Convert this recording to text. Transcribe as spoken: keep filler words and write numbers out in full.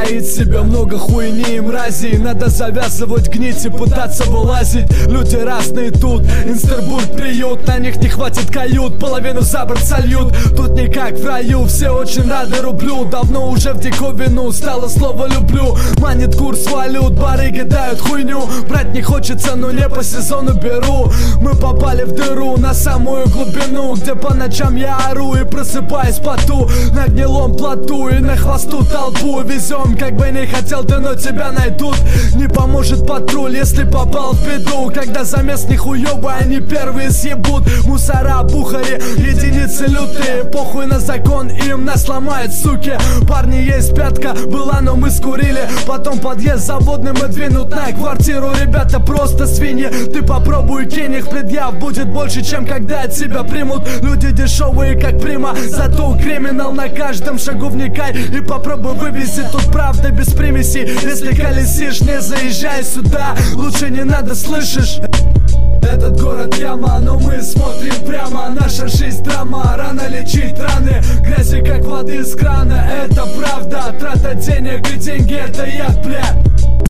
таит в себе много хуйни и мразей. Надо завязывать гнить и пытаться вылазить. Люди разные тут, Инстербург приют, на них не хватит кают, половину за борт сольют. Тут не как в раю, все очень рады рублю. Давно уже в диковину стало слово люблю. Манит курс валют, барыги дают хуйню. Брать не хочется, но не по сезону беру. Мы попали в дыру на самую глубину, где по ночам я ору и просыпаюсь в поту. На гнилом плоту и на хвосту толпу везем, как бы не хотел ты, но тебя найдут. Не поможет патруль, если попал в беду. Когда замес не хуёвы, они первые съебут. Мусора, бухари, единицы лютые. Похуй на закон, им нас ломают, суки. Парни, есть пятка, была, но мы скурили. Потом подъезд заводным и двинут на квартиру. Ребята просто свиньи, ты попробуй кинь их. Предъяв будет больше, чем когда от тебя примут. Люди дешевые, как прима, зато криминал на каждом шагу. Вникай и попробуй вывести, тут правда без примесей. Если колесишь, не заезжай сюда, лучше не надо, слышишь? Этот город яма, но мы смотрим прямо. Наша жизнь драма, рано лечить раны. Грязи как воды из крана, это правда. Трата денег и деньги, это яд, бля.